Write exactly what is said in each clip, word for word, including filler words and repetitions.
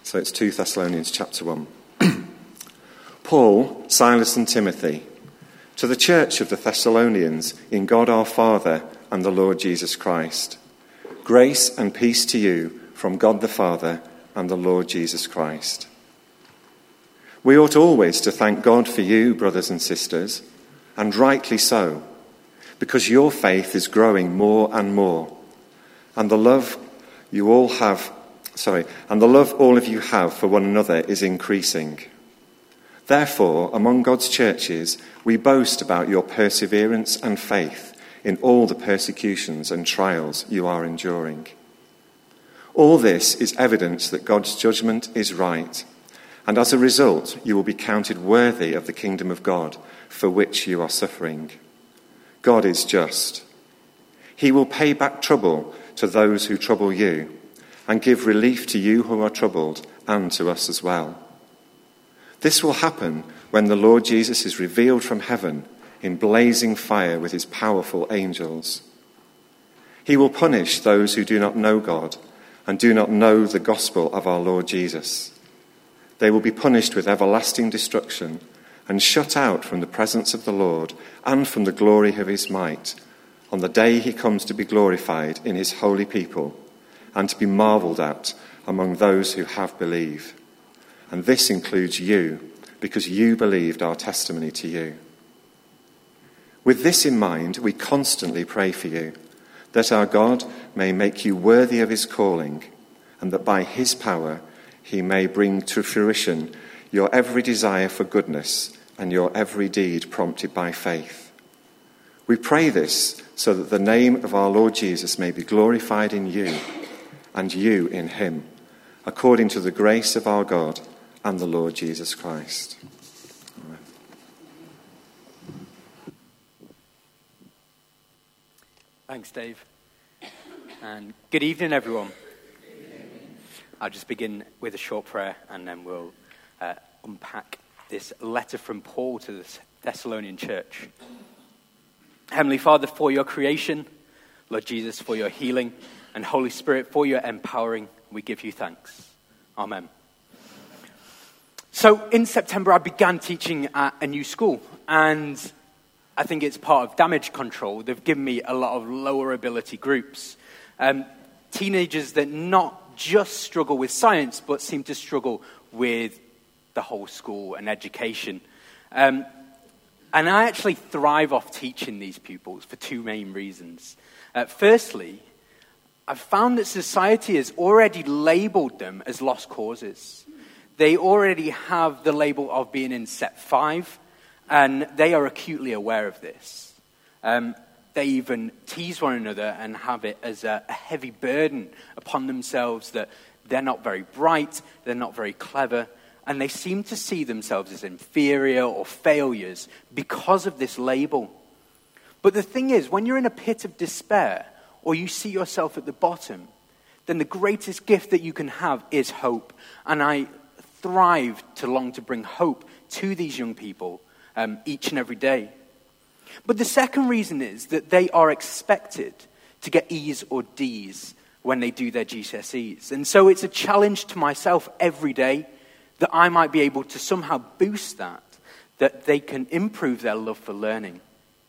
So it's two Thessalonians chapter one. Paul, Silas and Timothy, to the church of the Thessalonians in God our Father and the Lord Jesus Christ. Grace and peace to you from God the Father and the Lord Jesus Christ. We ought always to thank God for you, brothers and sisters, and rightly so, because your faith is growing more and more, and the love you all have, sorry, and the love all of you have for one another is increasing. Therefore, among God's churches, we boast about your perseverance and faith in all the persecutions and trials you are enduring. All this is evidence that God's judgment is right, and as a result, you will be counted worthy of the kingdom of God for which you are suffering. God is just. He will pay back trouble to those who trouble you, and give relief to you who are troubled, and to us as well. This will happen when the Lord Jesus is revealed from heaven in blazing fire with his powerful angels. He will punish those who do not know God and do not know the gospel of our Lord Jesus. They will be punished with everlasting destruction and shut out from the presence of the Lord and from the glory of his might on the day he comes to be glorified in his holy people and to be marveled at among those who have believed. And this includes you, because you believed our testimony to you. With this in mind, we constantly pray for you, that our God may make you worthy of his calling, and that by his power he may bring to fruition your every desire for goodness and your every deed prompted by faith. We pray this so that the name of our Lord Jesus may be glorified in you, and you in him, according to the grace of our God and the Lord Jesus Christ. Amen. Thanks, Dave. And good evening, everyone. Good evening. I'll just begin with a short prayer, and then we'll uh, unpack this letter from Paul to the Thessalonian church. Heavenly Father, for your creation, Lord Jesus, for your healing, and Holy Spirit, for your empowering, we give you thanks. Amen. So in September, I began teaching at a new school, and I think it's part of damage control. They've given me a lot of lower ability groups. Um, teenagers that not just struggle with science, but seem to struggle with the whole school and education. Um, and I actually thrive off teaching these pupils for two main reasons. Uh, firstly, I've found that society has already labelled them as lost causes. They already have the label of being in set five, and they are acutely aware of this. Um, they even tease one another and have it as a, a heavy burden upon themselves that they're not very bright, they're not very clever, and they seem to see themselves as inferior or failures because of this label. But the thing is, when you're in a pit of despair, or you see yourself at the bottom, then the greatest gift that you can have is hope. And I thrive to long to bring hope to these young people um, each and every day. But the second reason is that they are expected to get E's or D's when they do their G C S Es. And so it's a challenge to myself every day that I might be able to somehow boost that, that they can improve their love for learning.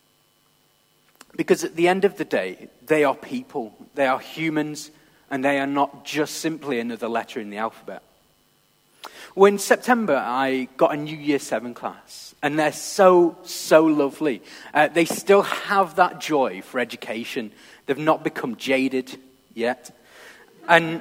Because at the end of the day, they are people, they are humans, and they are not just simply another letter in the alphabet. Well, in September, I got a new Year seven class, and they're so, so lovely. Uh, they still have that joy for education. They've not become jaded yet. And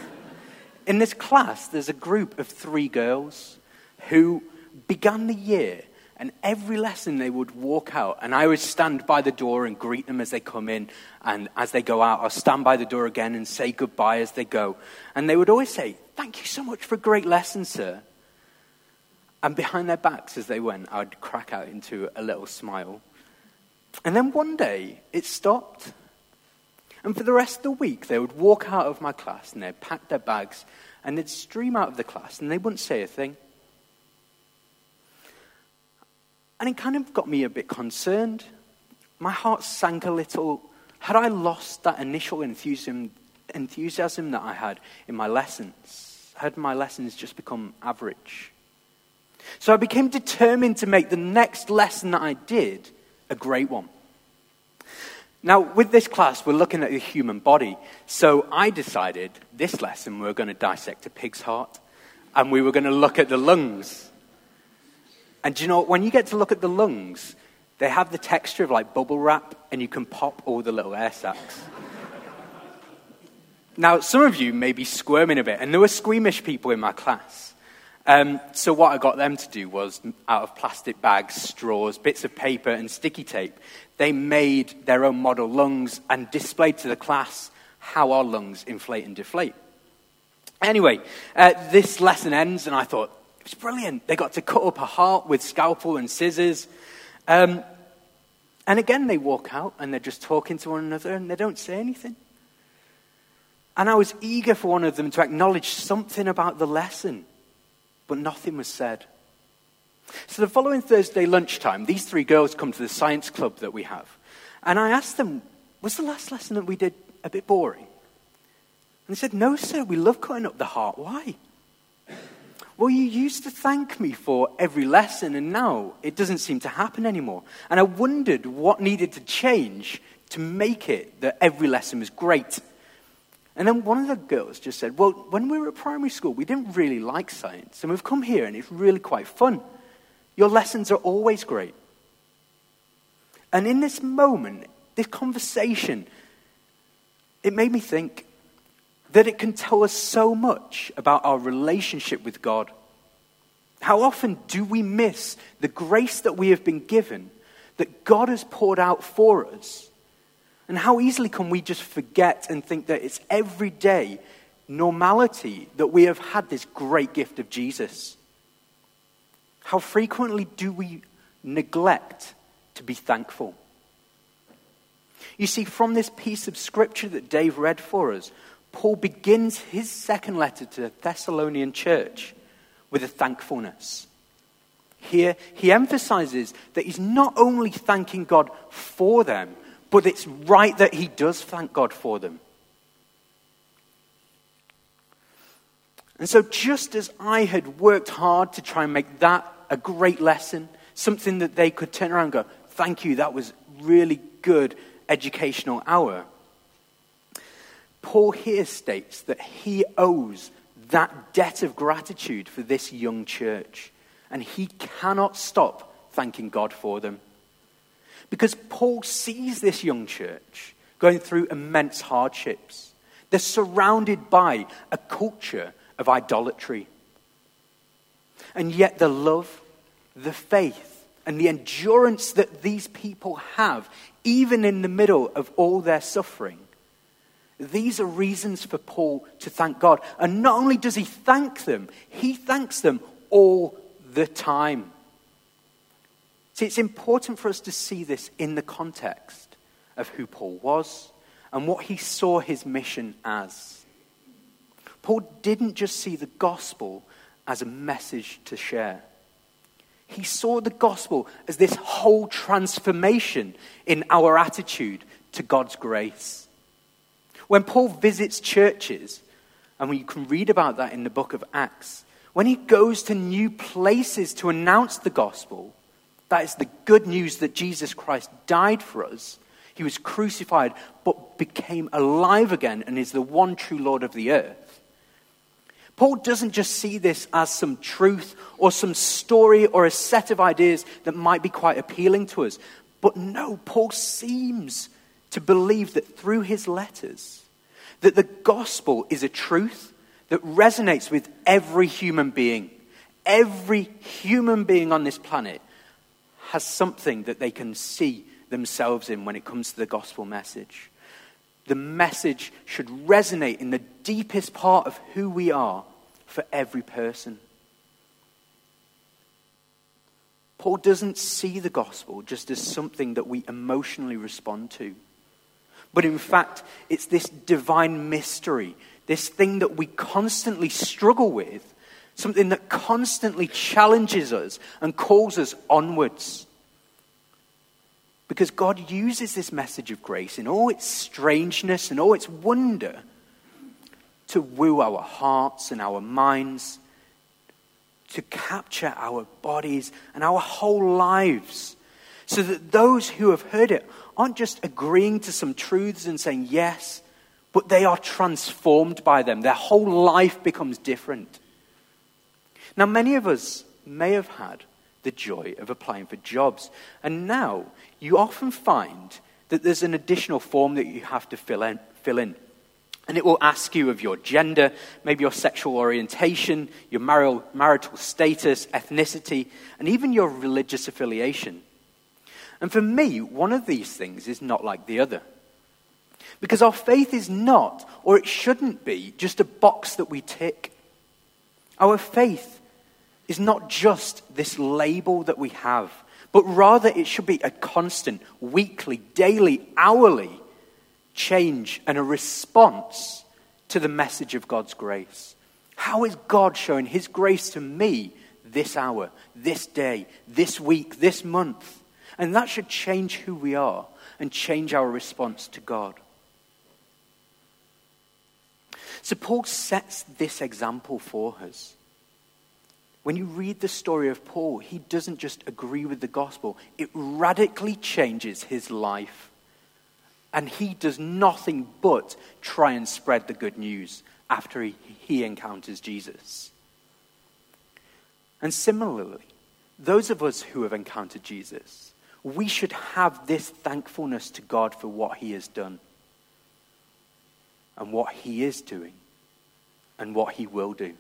in this class, there's a group of three girls who began the year, and every lesson they would walk out, and I would stand by the door and greet them as they come in, and as they go out, I'll stand by the door again and say goodbye as they go. And they would always say, "Thank you so much for a great lesson, sir." And behind their backs as they went, I would crack out into a little smile. And then one day, it stopped. And for the rest of the week, they would walk out of my class, and they'd pack their bags, and they'd stream out of the class, and they wouldn't say a thing. And it kind of got me a bit concerned. My heart sank a little. Had I lost that initial enthusiasm, enthusiasm that I had in my lessons? had my lessons just become average. So I became determined to make the next lesson that I did a great one. Now, with this class, we're looking at the human body. So I decided this lesson we're going to dissect a pig's heart, and we were going to look at the lungs. And do you know what? When you get to look at the lungs, they have the texture of like bubble wrap, and you can pop all the little air sacs. Now, some of you may be squirming a bit, and there were squeamish people in my class. Um, so what I got them to do was, out of plastic bags, straws, bits of paper, and sticky tape, they made their own model lungs and displayed to the class how our lungs inflate and deflate. Anyway, uh, this lesson ends, and I thought, it was brilliant. They got to cut up a heart with scalpel and scissors. Um, and again, they walk out, and they're just talking to one another, and they don't say anything. And I was eager for one of them to acknowledge something about the lesson, but nothing was said. So the following Thursday lunchtime, these three girls come to the science club that we have. And I asked them, was the last lesson that we did a bit boring? And they said, no, sir, we love cutting up the heart. Why? Well, you used to thank me for every lesson, and now it doesn't seem to happen anymore. And I wondered what needed to change to make it that every lesson was great. And then one of the girls just said, well, when we were at primary school, we didn't really like science. And we've come here, and it's really quite fun. Your lessons are always great. And in this moment, this conversation, it made me think that it can tell us so much about our relationship with God. How often do we miss the grace that we have been given, that God has poured out for us? And how easily can we just forget and think that it's everyday normality that we have had this great gift of Jesus? How frequently do we neglect to be thankful? You see, from this piece of scripture that Dave read for us, Paul begins his second letter to the Thessalonian church with a thankfulness. Here, he emphasizes that he's not only thanking God for them, but it's right that he does thank God for them. And so just as I had worked hard to try and make that a great lesson, something that they could turn around and go, thank you, that was really good educational hour, Paul here states that he owes that debt of gratitude for this young church, and he cannot stop thanking God for them. Because Paul sees this young church going through immense hardships. They're surrounded by a culture of idolatry. And yet the love, the faith, and the endurance that these people have, even in the middle of all their suffering, these are reasons for Paul to thank God. And not only does he thank them, he thanks them all the time. See, it's important for us to see this in the context of who Paul was and what he saw his mission as. Paul didn't just see the gospel as a message to share. He saw the gospel as this whole transformation in our attitude to God's grace. When Paul visits churches, and you can read about that in the book of Acts, when he goes to new places to announce the gospel, that is the good news that Jesus Christ died for us. He was crucified, but became alive again and is the one true Lord of the earth. Paul doesn't just see this as some truth or some story or a set of ideas that might be quite appealing to us. But no, Paul seems to believe that through his letters, that the gospel is a truth that resonates with every human being. Every human being on this planet has something that they can see themselves in when it comes to the gospel message. The message should resonate in the deepest part of who we are for every person. Paul doesn't see the gospel just as something that we emotionally respond to. But in fact, it's this divine mystery, this thing that we constantly struggle with, something that constantly challenges us and calls us onwards. Because God uses this message of grace in all its strangeness and all its wonder to woo our hearts and our minds, to capture our bodies and our whole lives, so that those who have heard it aren't just agreeing to some truths and saying yes, but they are transformed by them. Their whole life becomes different. Now, many of us may have had the joy of applying for jobs, and now you often find that there's an additional form that you have to fill in, fill in. And it will ask you of your gender, maybe your sexual orientation, your marital, marital status, ethnicity, and even your religious affiliation. And for me, one of these things is not like the other. Because our faith is not, or it shouldn't be, just a box that we tick. Our faith is not just this label that we have, but rather it should be a constant, weekly, daily, hourly change and a response to the message of God's grace. How is God showing his grace to me this hour, this day, this week, this month? And that should change who we are and change our response to God. So Paul sets this example for us. When you read the story of Paul, he doesn't just agree with the gospel. It radically changes his life. And he does nothing but try and spread the good news after he, he encounters Jesus. And similarly, those of us who have encountered Jesus, we should have this thankfulness to God for what he has done and what he is doing and what he will do.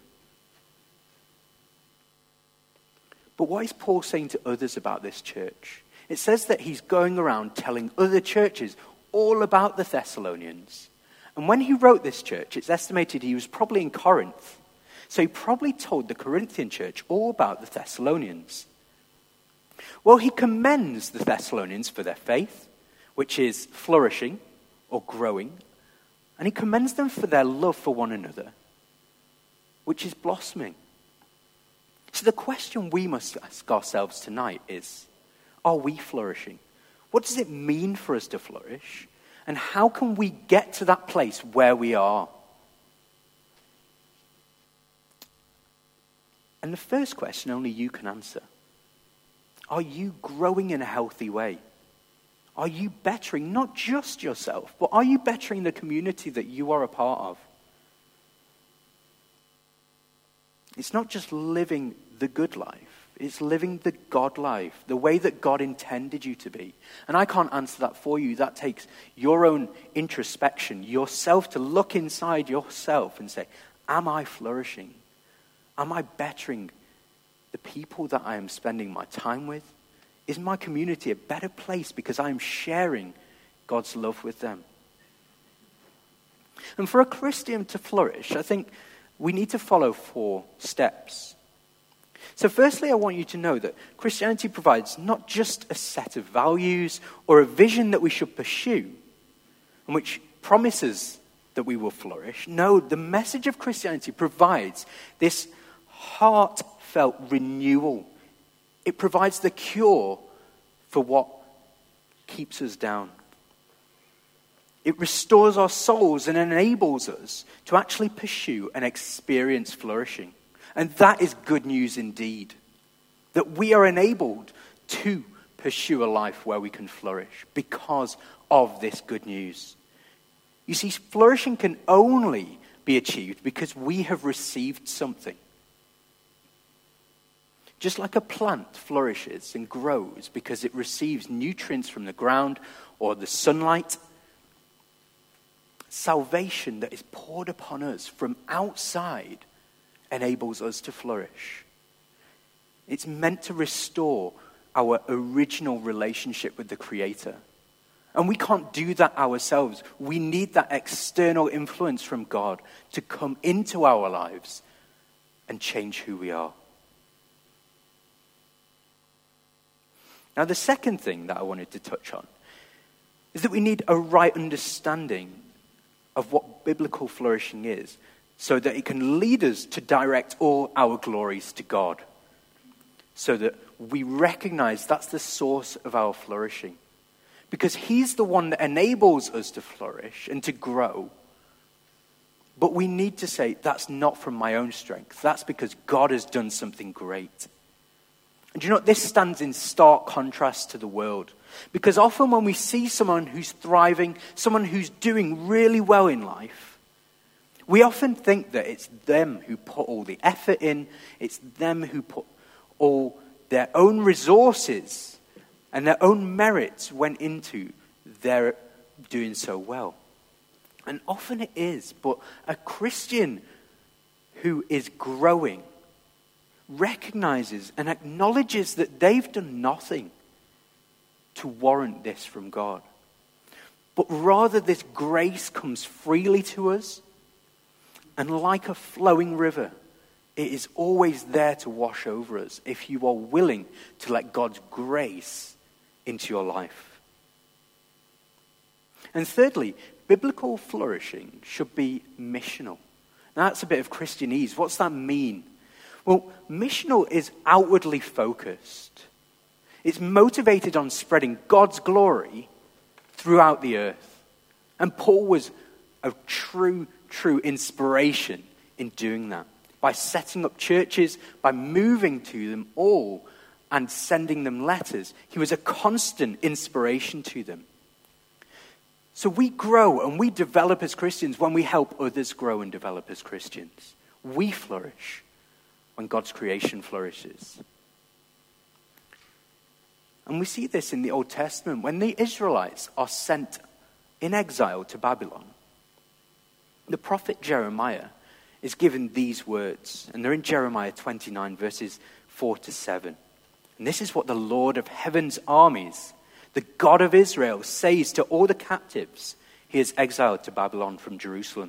But what is Paul saying to others about this church? It says that he's going around telling other churches all about the Thessalonians. And when he wrote this church, it's estimated he was probably in Corinth. So he probably told the Corinthian church all about the Thessalonians. Well, he commends the Thessalonians for their faith, which is flourishing or growing. And he commends them for their love for one another, which is blossoming. So the question we must ask ourselves tonight is, are we flourishing? What does it mean for us to flourish? And how can we get to that place where we are? And the first question only you can answer. Are you growing in a healthy way? Are you bettering not just yourself, but are you bettering the community that you are a part of? It's not just living the good life. It's living the God life, the way that God intended you to be. And I can't answer that for you. That takes your own introspection, yourself to look inside yourself and say, am I flourishing? Am I bettering the people that I am spending my time with? Is my community a better place because I am sharing God's love with them? And for a Christian to flourish, I think we need to follow four steps. So firstly, I want you to know that Christianity provides not just a set of values or a vision that we should pursue, and which promises that we will flourish. No, the message of Christianity provides this heartfelt renewal. It provides the cure for what keeps us down. It restores our souls and enables us to actually pursue and experience flourishing. And that is good news indeed. That we are enabled to pursue a life where we can flourish because of this good news. You see, flourishing can only be achieved because we have received something. Just like a plant flourishes and grows because it receives nutrients from the ground or the sunlight, salvation that is poured upon us from outside enables us to flourish. It's meant to restore our original relationship with the Creator. And we can't do that ourselves. We need that external influence from God to come into our lives and change who we are. Now, the second thing that I wanted to touch on is that we need a right understanding of what biblical flourishing is, so that it can lead us to direct all our glories to God. So that we recognize that's the source of our flourishing. Because he's the one that enables us to flourish and to grow. But we need to say, that's not from my own strength. That's because God has done something great. And you know what? This stands in stark contrast to the world. Because often when we see someone who's thriving, someone who's doing really well in life, we often think that it's them who put all the effort in, it's them who put all their own resources and their own merits went into their doing so well. And often it is, but a Christian who is growing recognizes and acknowledges that they've done nothing to warrant this from God. But rather this grace comes freely to us, and like a flowing river, it is always there to wash over us if you are willing to let God's grace into your life. And thirdly, biblical flourishing should be missional. Now that's a bit of Christianese. What's that mean? Well, missional is outwardly focused. It's motivated on spreading God's glory throughout the earth. And Paul was a true, true inspiration in doing that. By setting up churches, by moving to them all and sending them letters. He was a constant inspiration to them. So we grow and we develop as Christians when we help others grow and develop as Christians. We flourish when God's creation flourishes. And we see this in the Old Testament when the Israelites are sent in exile to Babylon. The prophet Jeremiah is given these words, and they're in Jeremiah twenty-nine, verses four to seven. And this is what the Lord of heaven's armies, the God of Israel, says to all the captives he has exiled to Babylon from Jerusalem.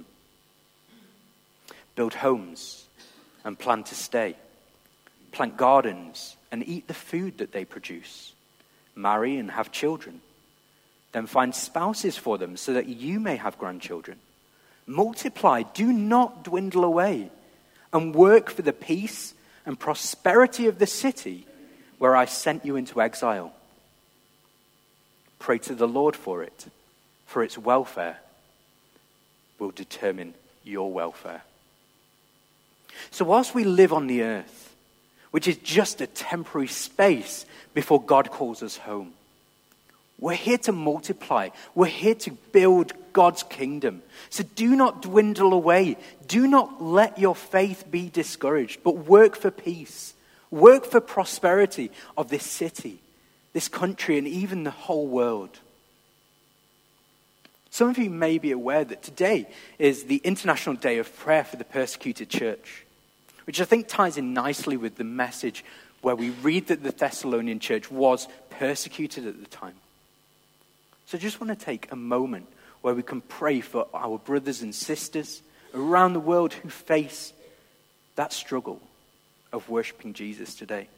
Build homes and plan to stay. Plant gardens and eat the food that they produce. Marry and have children. Then find spouses for them so that you may have grandchildren. Multiply, do not dwindle away, and work for the peace and prosperity of the city where I sent you into exile. Pray to the Lord for it, for its welfare will determine your welfare. So whilst we live on the earth, which is just a temporary space before God calls us home, we're here to multiply. We're here to build God's kingdom. So do not dwindle away. Do not let your faith be discouraged, but work for peace. Work for prosperity of this city, this country, and even the whole world. Some of you may be aware that today is the International Day of Prayer for the Persecuted Church, which I think ties in nicely with the message where we read that the Thessalonian church was persecuted at the time. So I just want to take a moment where we can pray for our brothers and sisters around the world who face that struggle of worshiping Jesus today.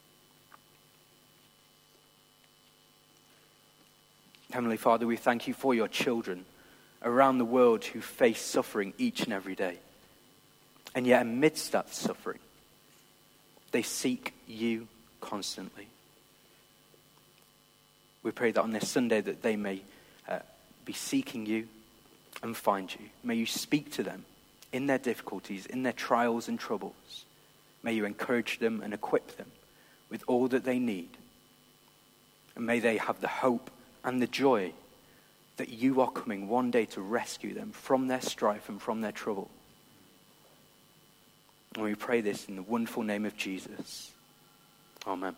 Heavenly Father, we thank you for your children around the world who face suffering each and every day. And yet amidst that suffering, they seek you constantly. We pray that on this Sunday that they may uh, be seeking you and find you. May you speak to them in their difficulties, in their trials and troubles. May you encourage them and equip them with all that they need. And may they have the hope and the joy that you are coming one day to rescue them from their strife and from their trouble. And we pray this in the wonderful name of Jesus. Amen.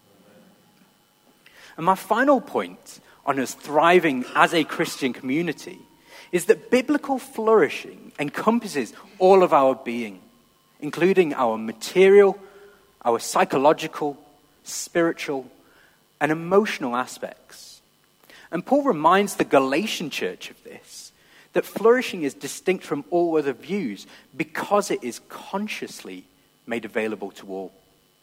And my final point on us thriving as a Christian community is that biblical flourishing encompasses all of our being, including our material, our psychological, spiritual, and emotional aspects. And Paul reminds the Galatian church of this, that flourishing is distinct from all other views because it is consciously made available to all.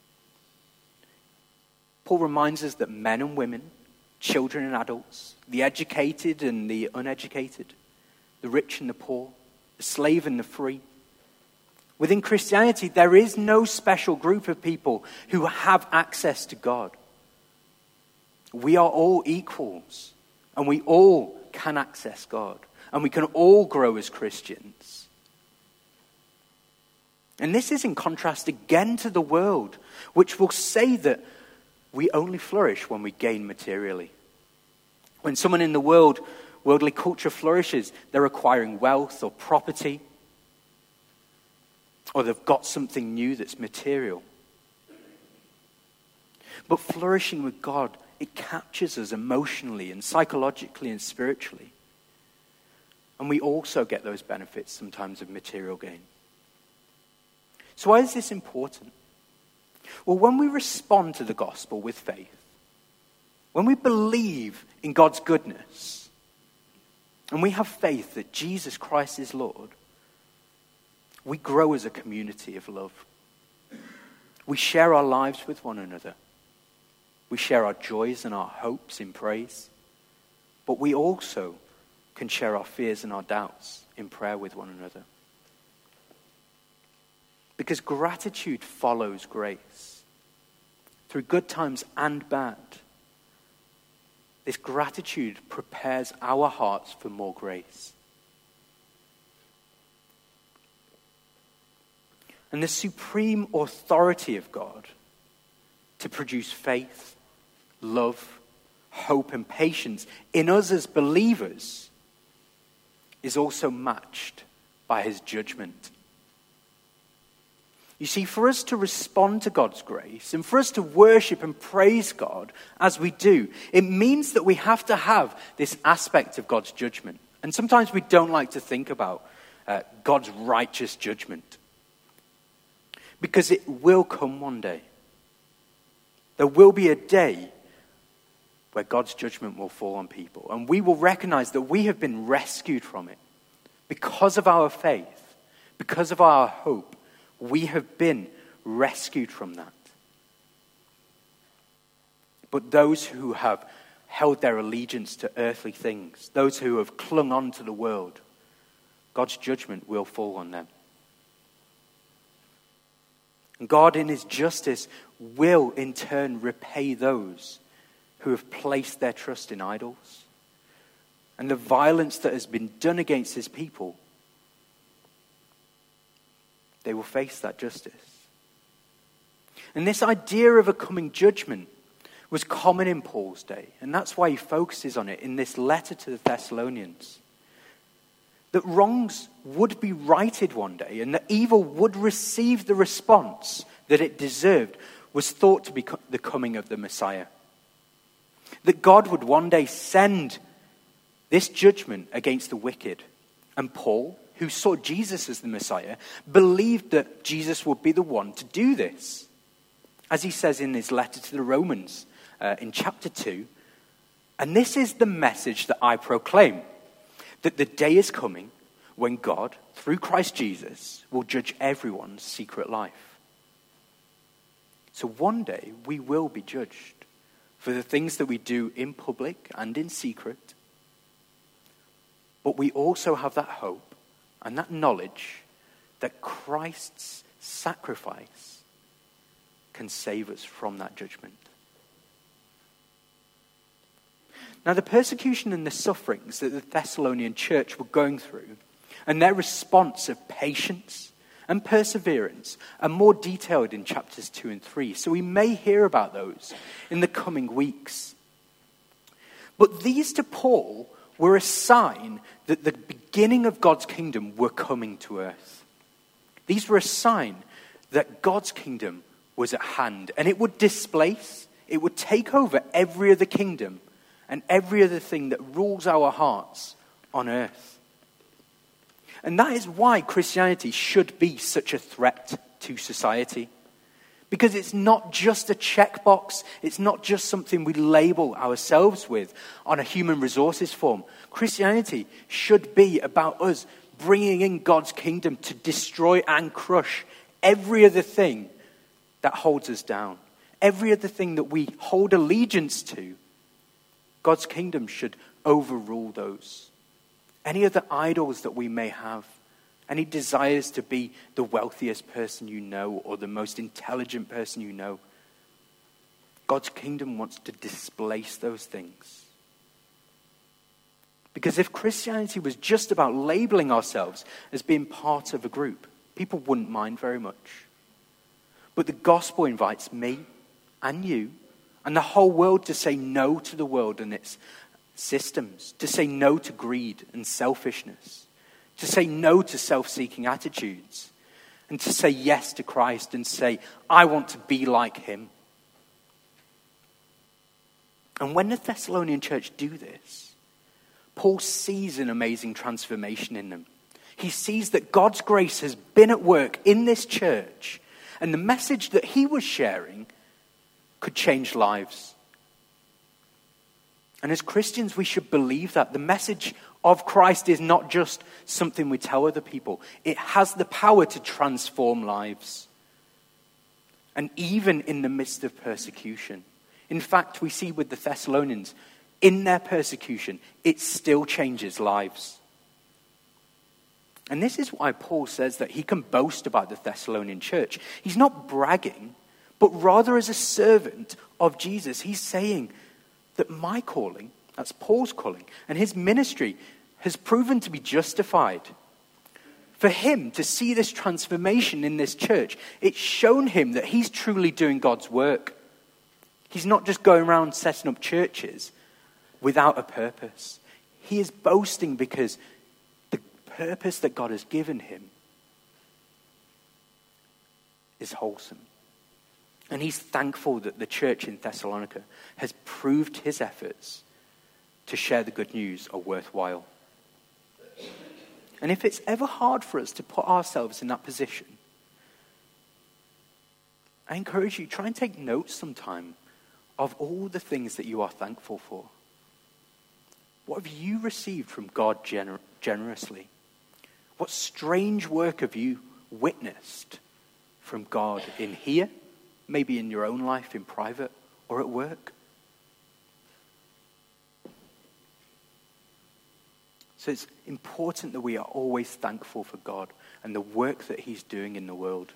Paul reminds us that men and women, children and adults, the educated and the uneducated, the rich and the poor, the slave and the free. Within Christianity, there is no special group of people who have access to God. We are all equals, and we all can access God, and we can all grow as Christians. And this is in contrast again to the world, which will say that we only flourish when we gain materially. When someone in the world, worldly culture flourishes, they're acquiring wealth or property, or they've got something new that's material. But flourishing with God, it captures us emotionally and psychologically and spiritually. And we also get those benefits sometimes of material gain. So why is this important? Well, when we respond to the gospel with faith, when we believe in God's goodness, and we have faith that Jesus Christ is Lord, we grow as a community of love. We share our lives with one another. We share our joys and our hopes in praise. But we also can share our fears and our doubts in prayer with one another. Because gratitude follows grace. Through good times and bad, this gratitude prepares our hearts for more grace. And the supreme authority of God to produce faith, love, hope, and patience in us as believers is also matched by his judgment. You see, for us to respond to God's grace and for us to worship and praise God as we do, it means that we have to have this aspect of God's judgment. And sometimes we don't like to think about uh, God's righteous judgment, because it will come one day. There will be a day where God's judgment will fall on people, and we will recognize that we have been rescued from it. Because of our faith, because of our hope, we have been rescued from that. But those who have held their allegiance to earthly things, those who have clung on to the world, God's judgment will fall on them. And God in his justice will in turn repay those who have placed their trust in idols. And the violence that has been done against his people, they will face that justice. And this idea of a coming judgment was common in Paul's day. And that's why he focuses on it in this letter to the Thessalonians. That wrongs would be righted one day, and that evil would receive the response that it deserved, was thought to be the coming of the Messiah. That God would one day send this judgment against the wicked. And Paul, who saw Jesus as the Messiah, believed that Jesus would be the one to do this. As he says in his letter to the Romans uh, in chapter two, and this is the message that I proclaim, that the day is coming when God, through Christ Jesus, will judge everyone's secret life. So one day we will be judged for the things that we do in public and in secret. But we also have that hope and that knowledge that Christ's sacrifice can save us from that judgment. Now, the persecution and the sufferings that the Thessalonian church were going through, and their response of patience and perseverance, are more detailed in chapters two and three. So we may hear about those in the coming weeks. But these to Paul were a sign that the beginning of God's kingdom were coming to earth. These were a sign that God's kingdom was at hand, and it would displace, it would take over every other kingdom and every other thing that rules our hearts on earth. And that is why Christianity should be such a threat to society. Because it's not just a checkbox. It's not just something we label ourselves with on a human resources form. Christianity should be about us bringing in God's kingdom to destroy and crush every other thing that holds us down. Every other thing that we hold allegiance to. God's kingdom should overrule those. Any other idols that we may have. Any desires to be the wealthiest person you know or the most intelligent person you know. God's kingdom wants to displace those things. Because if Christianity was just about labeling ourselves as being part of a group, people wouldn't mind very much. But the gospel invites me and you and the whole world to say no to the world and its systems, to say no to greed and selfishness, to say no to self-seeking attitudes, and to say yes to Christ and say, I want to be like him. And when the Thessalonian church do this, Paul sees an amazing transformation in them. He sees that God's grace has been at work in this church, and the message that he was sharing could change lives. And as Christians, we should believe that. The message of Christ is not just something we tell other people. It has the power to transform lives. And even in the midst of persecution. In fact, we see with the Thessalonians, in their persecution, it still changes lives. And this is why Paul says that he can boast about the Thessalonian church. He's not bragging, but rather as a servant of Jesus. He's saying that my calling, that's Paul's calling, and his ministry has proven to be justified. For him to see this transformation in this church, it's shown him that he's truly doing God's work. He's not just going around setting up churches without a purpose. He is boasting because the purpose that God has given him is wholesome. And he's thankful that the church in Thessalonica has proved his efforts to share the good news are worthwhile. And if it's ever hard for us to put ourselves in that position, I encourage you, try and take notes sometime of all the things that you are thankful for. What have you received from God gener- generously? What strange work have you witnessed from God in here? Maybe in your own life, in private, or at work. So it's important that we are always thankful for God and the work that he's doing in the world.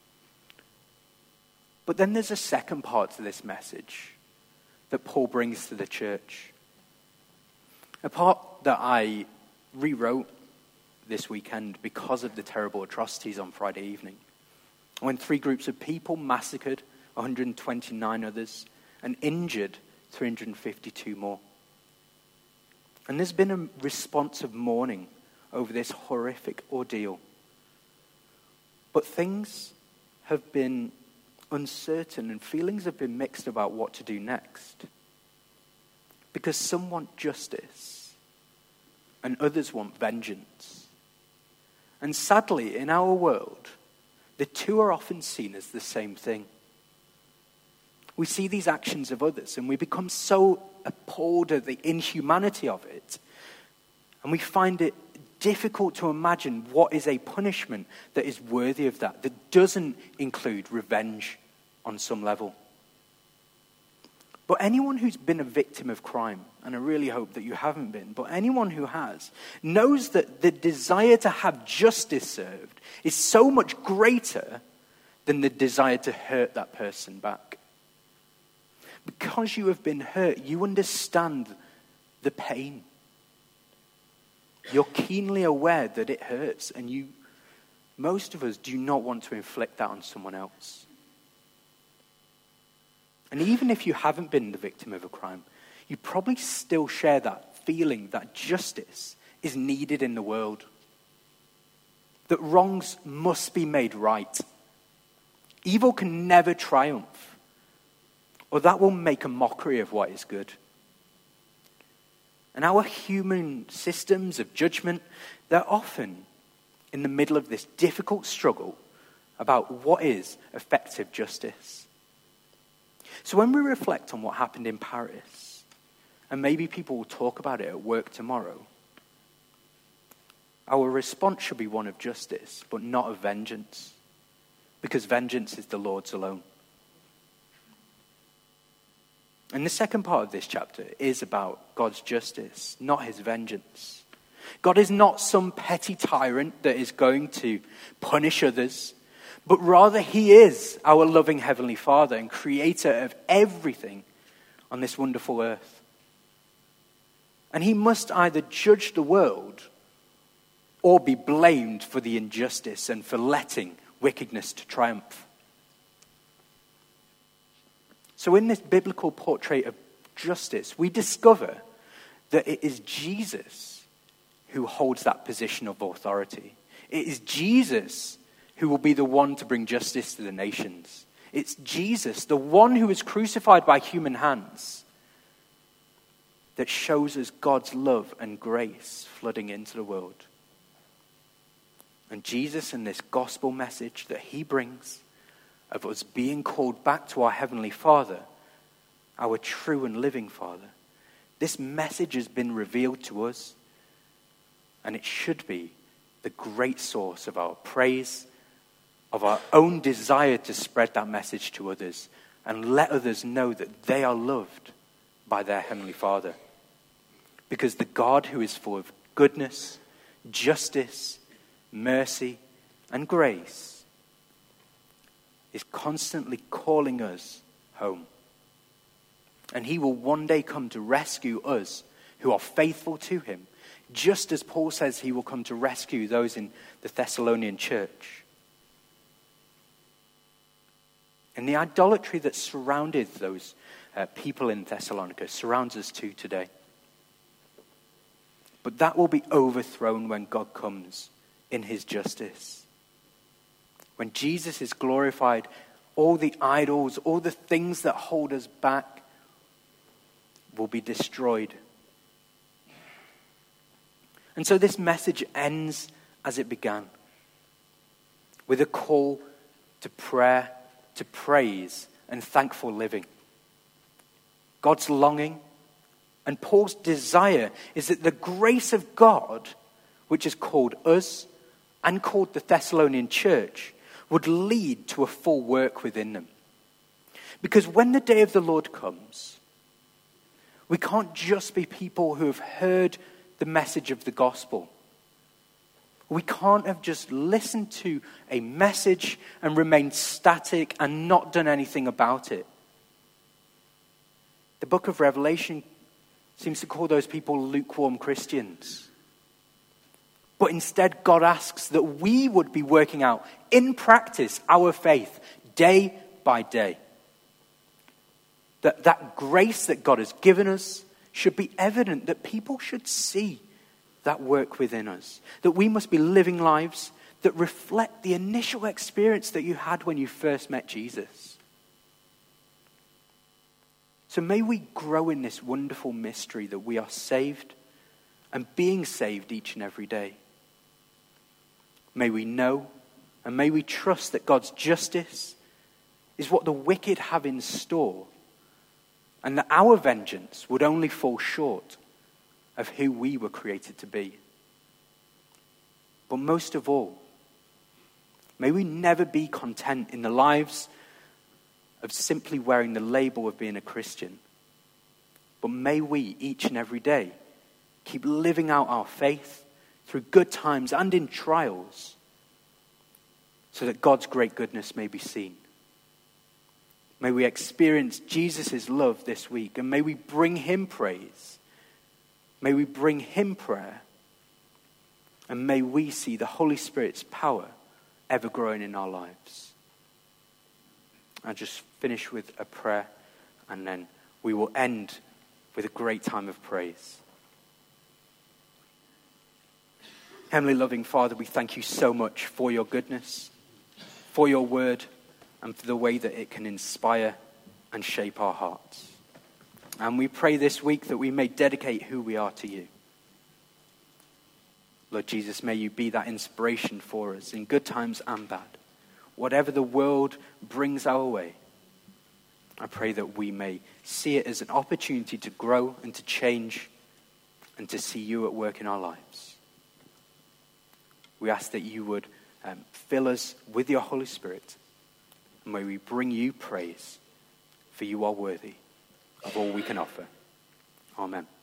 But then there's a second part to this message that Paul brings to the church. A part that I rewrote this weekend because of the terrible atrocities on Friday evening, when three groups of people massacred one hundred twenty-nine others and injured three hundred fifty-two more. And there's been a response of mourning over this horrific ordeal. But things have been uncertain and feelings have been mixed about what to do next. Because some want justice and others want vengeance. And sadly, in our world, the two are often seen as the same thing. We see these actions of others and we become so appalled at the inhumanity of it. And we find it difficult to imagine what is a punishment that is worthy of that, that doesn't include revenge on some level. But anyone who's been a victim of crime, and I really hope that you haven't been, but anyone who has, knows that the desire to have justice served is so much greater than the desire to hurt that person back. Because you have been hurt, you understand the pain. You're keenly aware that it hurts, and you, most of us do not want to inflict that on someone else. And even if you haven't been the victim of a crime, you probably still share that feeling that justice is needed in the world. That wrongs must be made right. Evil can never triumph, or that will make a mockery of what is good. And our human systems of judgment, they're often in the middle of this difficult struggle about what is effective justice. So when we reflect on what happened in Paris, and maybe people will talk about it at work tomorrow, our response should be one of justice, but not of vengeance, because vengeance is the Lord's alone. And the second part of this chapter is about God's justice, not his vengeance. God is not some petty tyrant that is going to punish others, but rather he is our loving Heavenly Father and creator of everything on this wonderful earth. And he must either judge the world or be blamed for the injustice and for letting wickedness to triumph. So in this biblical portrait of justice, we discover that it is Jesus who holds that position of authority. It is Jesus who will be the one to bring justice to the nations. It's Jesus, the one who was crucified by human hands, that shows us God's love and grace flooding into the world. And Jesus and this gospel message that he brings of us being called back to our Heavenly Father, our true and living Father, this message has been revealed to us, and it should be the great source of our praise, of our own desire to spread that message to others and let others know that they are loved by their Heavenly Father. Because the God who is full of goodness, justice, mercy, and grace is constantly calling us home. And he will one day come to rescue us who are faithful to him, just as Paul says he will come to rescue those in the Thessalonian church. And the idolatry that surrounded those uh, people in Thessalonica surrounds us too today. But that will be overthrown when God comes in his justice. When Jesus is glorified, all the idols, all the things that hold us back will be destroyed. And so this message ends as it began, with a call to prayer, to praise, and thankful living. God's longing and Paul's desire is that the grace of God, which has called us and called the Thessalonian church, would lead to a full work within them. Because when the day of the Lord comes, we can't just be people who have heard the message of the gospel. We can't have just listened to a message and remained static and not done anything about it. The book of Revelation seems to call those people lukewarm Christians. But instead, God asks that we would be working out in practice our faith day by day. That that grace that God has given us should be evident, that people should see that work within us. That we must be living lives that reflect the initial experience that you had when you first met Jesus. So may we grow in this wonderful mystery that we are saved and being saved each and every day. May we know and may we trust that God's justice is what the wicked have in store, and that our vengeance would only fall short of who we were created to be. But most of all, may we never be content in the lives of simply wearing the label of being a Christian. But may we, each and every day, keep living out our faith through good times and in trials, so that God's great goodness may be seen. May we experience Jesus' love this week, and may we bring him praise. May we bring him prayer. And may we see the Holy Spirit's power ever growing in our lives. I'll just finish with a prayer, and then we will end with a great time of praise. Heavenly loving Father, we thank you so much for your goodness, for your word, and for the way that it can inspire and shape our hearts. And we pray this week that we may dedicate who we are to you. Lord Jesus, may you be that inspiration for us in good times and bad. Whatever the world brings our way, I pray that we may see it as an opportunity to grow and to change and to see you at work in our lives. We ask that you would um, fill us with your Holy Spirit, and may we bring you praise, for you are worthy of all we can offer. Amen.